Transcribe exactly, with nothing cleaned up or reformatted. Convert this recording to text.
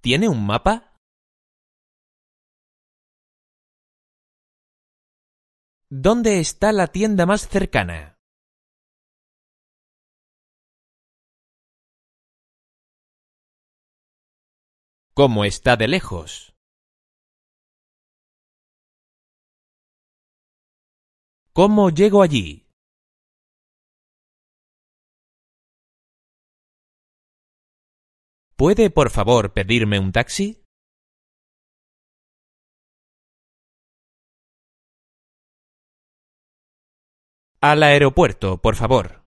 ¿Tiene un mapa? ¿Dónde está la tienda más cercana? ¿Cómo está de lejos? ¿Cómo llego allí? ¿Puede por favor pedirme un taxi? Al aeropuerto, por favor.